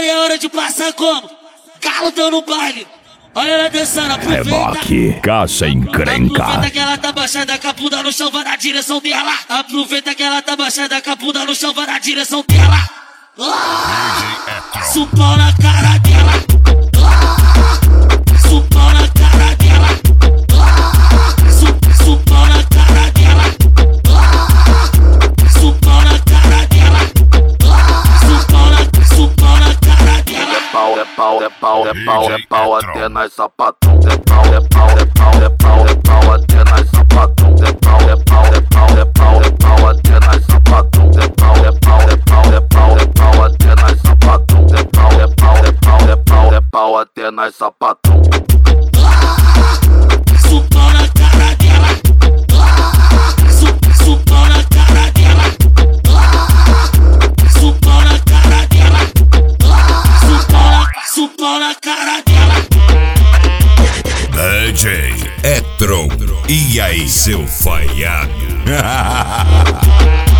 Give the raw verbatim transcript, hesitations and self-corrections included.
e é hora de passar como? Galo dando baile. Olha ela dançando, aproveita. Reboque, caça encrenca. Aproveita que ela tá baixada com a bunda no chão, vai na direção dela. Aproveita que ela tá baixada com a bunda no chão, vai na direção dela. Ah! Supão na cara dela. Ah! Supão na cara dela. Ah! Su supão na cara dela. Ah! Supão na cara dela. Ah! Supão na, supão na cara dela. É pau, é pau, é pau, é pau, é pau até nas sapatão. É pau, é pau, é pau, é pau, é pau até nas sapatão. É pau, é pau, é pau, é pau, é pau até nas sapatão. É pau, é pau, é pau, é pau, é pau até nas sapatão. É pau, é pau, é pau, é pau, é pau até nas sapatão. Supão na cara dela. Su supão na cara dela. Supão na cara dela. Supão na, supão na cara dela. D J Etron, e aí seu falhado?